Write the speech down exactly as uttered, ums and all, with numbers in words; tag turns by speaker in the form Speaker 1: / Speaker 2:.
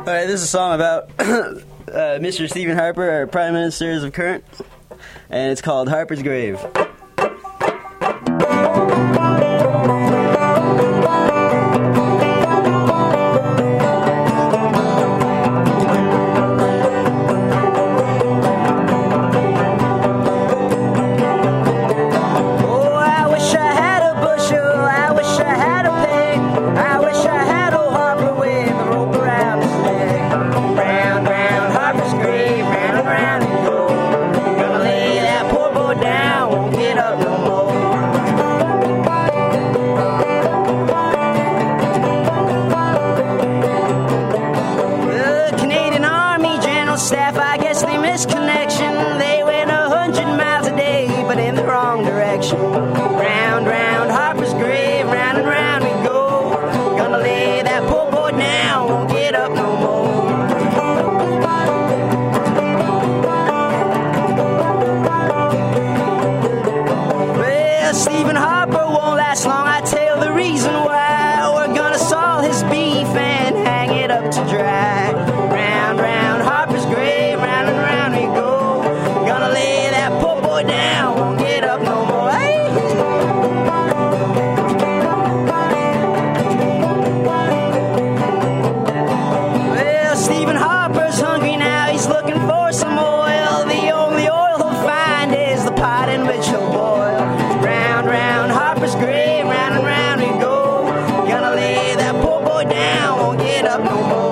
Speaker 1: right, this is a song about uh, Mister Stephen Harper, our Prime Minister of current, and it's called Harper's Grave.
Speaker 2: Grave, round and round we go. Gonna lay that poor boy down, won't get up no more.